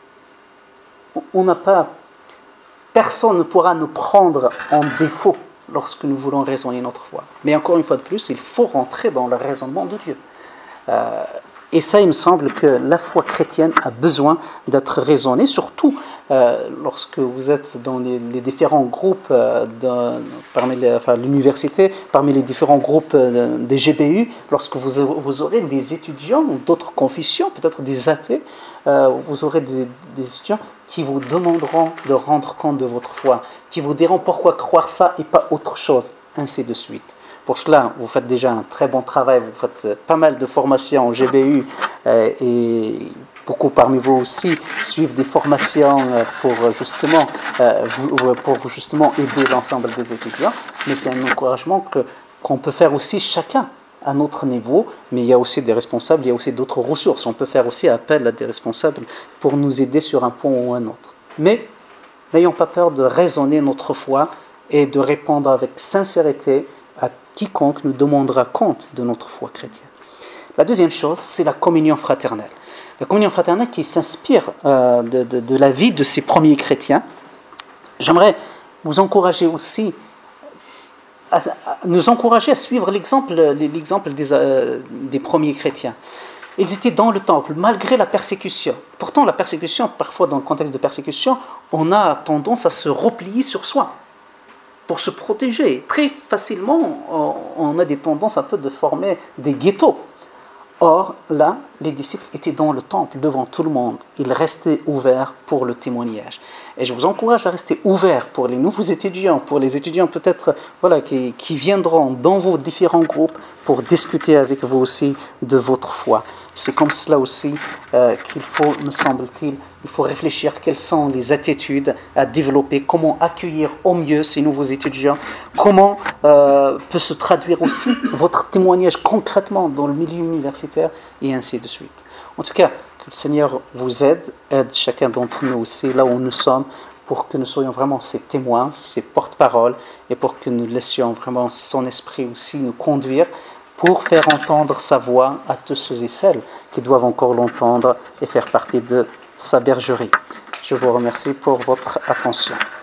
Speaker 1: on n'a pas... Personne ne pourra nous prendre en défaut lorsque nous voulons raisonner notre foi. Mais encore une fois de plus, il faut rentrer dans le raisonnement de Dieu. Euh, Et ça, il me semble que la foi chrétienne a besoin d'être raisonnée, surtout euh, lorsque vous êtes dans les, les différents groupes, euh, de, parmi les, enfin, l'université, parmi les différents groupes euh, des G B U, lorsque vous, vous aurez des étudiants d'autres confessions, peut-être des athées, euh, vous aurez des, des étudiants qui vous demanderont de rendre compte de votre foi, qui vous diront pourquoi croire ça et pas autre chose. ainsi de suite. Pour cela, vous faites déjà un très bon travail, vous faites pas mal de formations au G B U euh, et beaucoup parmi vous aussi suivent des formations pour justement, euh, pour justement aider l'ensemble des étudiants. Mais c'est un encouragement que, qu'on peut faire aussi chacun à notre niveau, mais il y a aussi des responsables, il y a aussi d'autres ressources. On peut faire aussi appel à des responsables pour nous aider sur un point ou un autre. Mais n'ayons pas peur de raisonner notre foi et de répondre avec sincérité à quiconque nous demandera compte de notre foi chrétienne. La deuxième chose, c'est la communion fraternelle. La communion fraternelle qui s'inspire euh, de, de, de la vie de ces premiers chrétiens. J'aimerais vous encourager aussi, à, à nous encourager à suivre l'exemple, l'exemple des, euh, des premiers chrétiens. Ils étaient dans le temple, malgré la persécution. Pourtant, la persécution, parfois dans le contexte de persécution, on a tendance à se replier sur soi pour se protéger. Très facilement, on a des tendances un peu de former des ghettos. Or, là, les disciples étaient dans le temple, devant tout le monde. Ils restaient ouverts pour le témoignage. Et je vous encourage à rester ouverts pour les nouveaux étudiants, pour les étudiants peut-être voilà, qui, qui viendront dans vos différents groupes pour discuter avec vous aussi de votre foi. C'est comme cela aussi euh, qu'il faut, me semble-t-il, il faut réfléchir quelles sont les attitudes à développer, comment accueillir au mieux ces nouveaux étudiants, comment euh, peut se traduire aussi votre témoignage concrètement dans le milieu universitaire et ainsi de suite. En tout cas, que le Seigneur vous aide, aide chacun d'entre nous aussi là où nous sommes, pour que nous soyons vraiment ses témoins, ses porte-paroles, et pour que nous laissions vraiment son esprit aussi nous conduire pour faire entendre sa voix à tous ceux et celles qui doivent encore l'entendre et faire partie de sa bergerie. Je vous remercie pour votre attention.